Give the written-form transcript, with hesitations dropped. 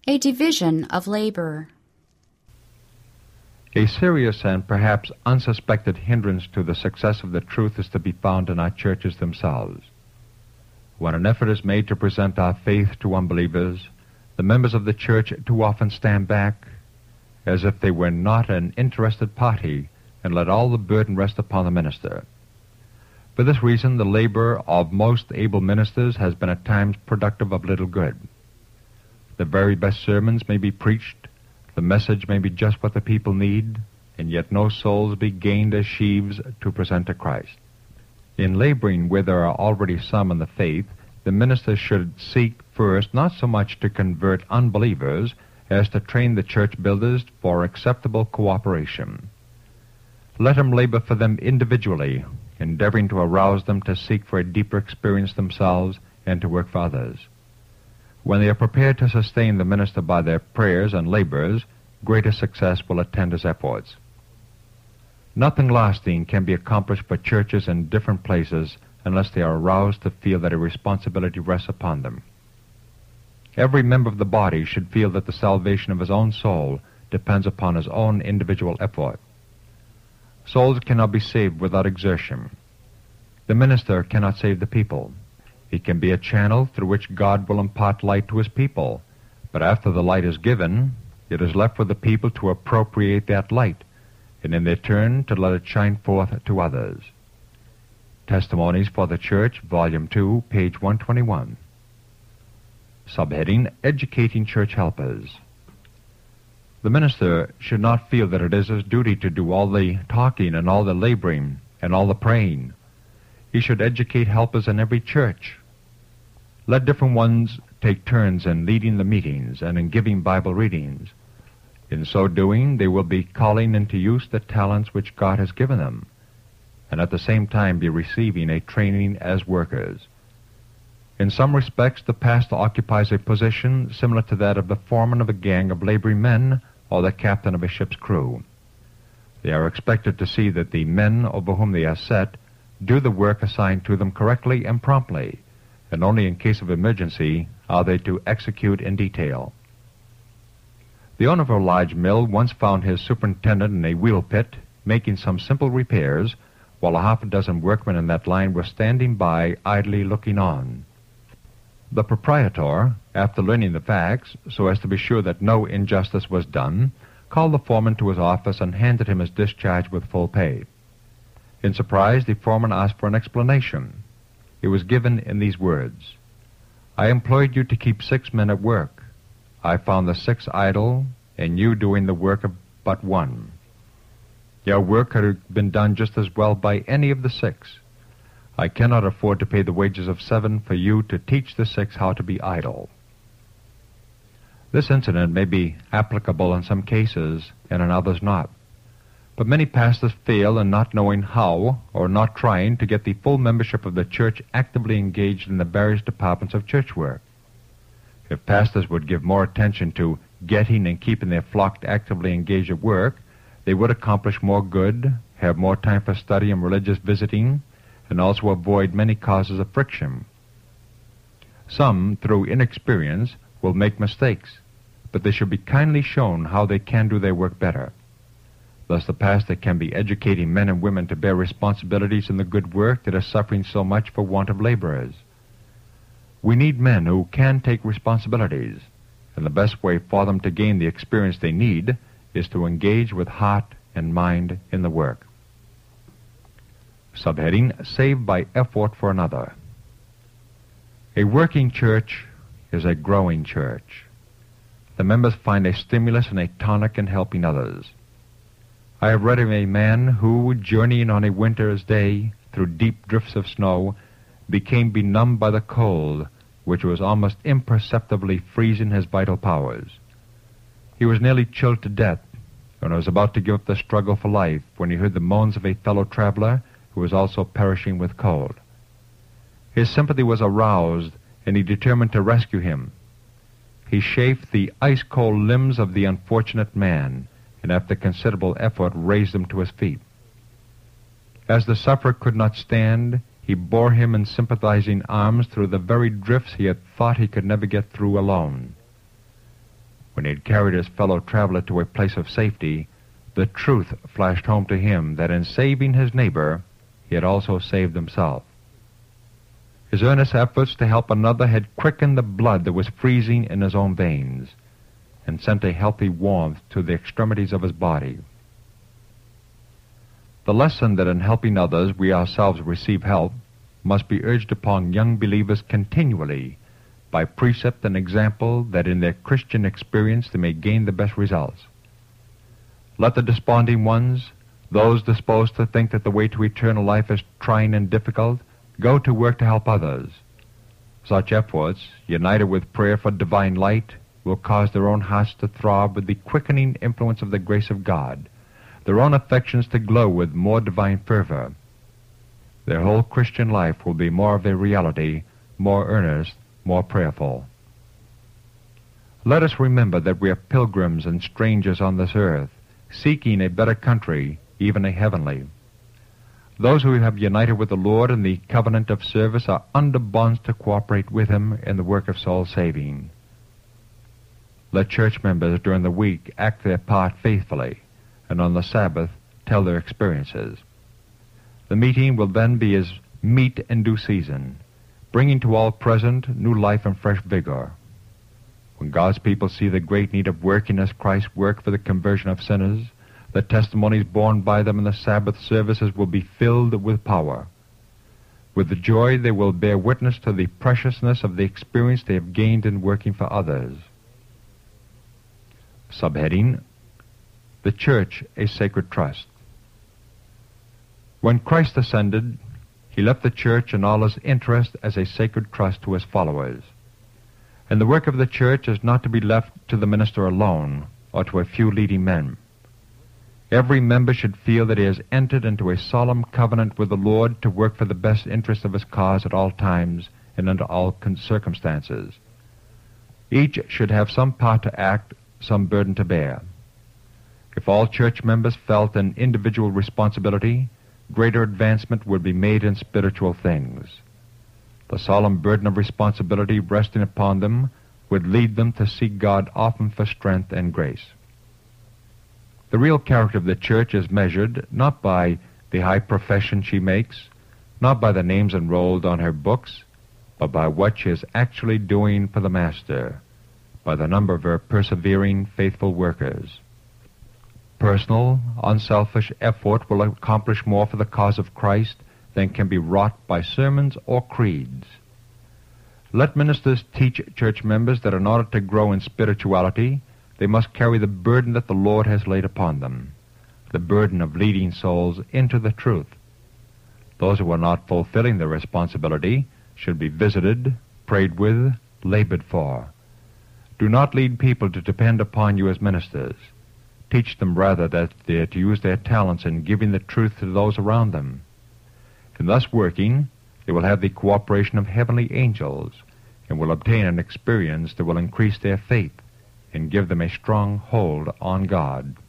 A division of labor. A serious and perhaps unsuspected hindrance to the success of the truth is to be found in our churches themselves. When an effort is made to present our faith to unbelievers, the members of the church too often stand back as if they were not an interested party and let all the burden rest upon the minister. For this reason, the labor of most able ministers has been at times productive of little good. The very best sermons may be preached, the message may be just what the people need, and yet no souls be gained as sheaves to present to Christ. In laboring where there are already some in the faith, the minister should seek first not so much to convert unbelievers as to train the church builders for acceptable cooperation. Let him labor for them individually, endeavoring to arouse them to seek for a deeper experience themselves and to work for others. When they are prepared to sustain the minister by their prayers and labors, greater success will attend his efforts. Nothing lasting can be accomplished for churches in different places unless they are aroused to feel that a responsibility rests upon them. Every member of the body should feel that the salvation of his own soul depends upon his own individual effort. Souls cannot be saved without exertion. The minister cannot save the people. He can be a channel through which God will impart light to his people, but after the light is given, it is left for the people to appropriate that light, and in their turn to let it shine forth to others. Testimonies for the Church, Volume 2, page 121. Subheading, Educating Church Helpers. The minister should not feel that it is his duty to do all the talking and all the laboring and all the praying. He should educate helpers in every church. Let different ones take turns in leading the meetings and in giving Bible readings. In so doing, they will be calling into use the talents which God has given them, and at the same time be receiving a training as workers. In some respects, the pastor occupies a position similar to that of the foreman of a gang of laboring men or the captain of a ship's crew. They are expected to see that the men over whom they are set do the work assigned to them correctly and promptly, and only in case of emergency are they to execute in detail. The owner of a large mill once found his superintendent in a wheel pit making some simple repairs, while a half a dozen workmen in that line were standing by idly looking on. The proprietor, after learning the facts, so as to be sure that no injustice was done, called the foreman to his office and handed him his discharge with full pay. In surprise, the foreman asked for an explanation. It was given in these words: "I employed you to keep 6 men at work. I found the 6 idle, and you doing the work of but 1. Your work could have been done just as well by any of the 6. I cannot afford to pay the wages of 7 for you to teach the 6 how to be idle." This incident may be applicable in some cases and in others not. But many pastors fail in not knowing how or not trying to get the full membership of the church actively engaged in the various departments of church work. If pastors would give more attention to getting and keeping their flock actively engaged at work, they would accomplish more good, have more time for study and religious visiting, and also avoid many causes of friction. Some, through inexperience, will make mistakes, but they should be kindly shown how they can do their work better. Thus the pastor can be educating men and women to bear responsibilities in the good work that is suffering so much for want of laborers. We need men who can take responsibilities, and the best way for them to gain the experience they need is to engage with heart and mind in the work. Subheading, Saved by Effort for Another. A working church is a growing church. The members find a stimulus and a tonic in helping others. I have read of a man who, journeying on a winter's day through deep drifts of snow, became benumbed by the cold, which was almost imperceptibly freezing his vital powers. He was nearly chilled to death, and was about to give up the struggle for life when he heard the moans of a fellow traveler who was also perishing with cold. His sympathy was aroused, and he determined to rescue him. He chafed the ice-cold limbs of the unfortunate man, and after considerable effort raised him to his feet. As the sufferer could not stand, he bore him in sympathizing arms through the very drifts he had thought he could never get through alone. When he had carried his fellow traveler to a place of safety, the truth flashed home to him that in saving his neighbor, he had also saved himself. His earnest efforts to help another had quickened the blood that was freezing in his own veins, and sent a healthy warmth to the extremities of his body. The lesson that in helping others we ourselves receive help must be urged upon young believers continually by precept and example, that in their Christian experience they may gain the best results. Let the desponding ones, those disposed to think that the way to eternal life is trying and difficult, go to work to help others. Such efforts, united with prayer for divine light, will cause their own hearts to throb with the quickening influence of the grace of God, their own affections to glow with more divine fervor. Their whole Christian life will be more of a reality, more earnest, more prayerful. Let us remember that we are pilgrims and strangers on this earth, seeking a better country, even a heavenly. Those who have united with the Lord in the covenant of service are under bonds to cooperate with Him in the work of soul saving. Let church members during the week act their part faithfully, and on the Sabbath tell their experiences. The meeting will then be as meat in due season, bringing to all present new life and fresh vigor. When God's people see the great need of working as Christ worked for the conversion of sinners, the testimonies borne by them in the Sabbath services will be filled with power. With the joy they will bear witness to the preciousness of the experience they have gained in working for others. Subheading: The Church, a Sacred Trust. When Christ ascended, He left the Church in all His interest as a sacred trust to His followers. And the work of the Church is not to be left to the minister alone, or to a few leading men. Every member should feel that he has entered into a solemn covenant with the Lord to work for the best interest of His cause at all times and under all circumstances. Each should have some part to act, some burden to bear. If all church members felt an individual responsibility, greater advancement would be made in spiritual things. The solemn burden of responsibility resting upon them would lead them to seek God often for strength and grace. The real character of the church is measured not by the high profession she makes, not by the names enrolled on her books, but by what she is actually doing for the Master, by the number of her persevering, faithful workers. Personal, unselfish effort will accomplish more for the cause of Christ than can be wrought by sermons or creeds. Let ministers teach church members that in order to grow in spirituality, they must carry the burden that the Lord has laid upon them, the burden of leading souls into the truth. Those who are not fulfilling their responsibility should be visited, prayed with, labored for. Do not lead people to depend upon you as ministers. Teach them rather that they are to use their talents in giving the truth to those around them. In thus working, they will have the cooperation of heavenly angels and will obtain an experience that will increase their faith and give them a strong hold on God.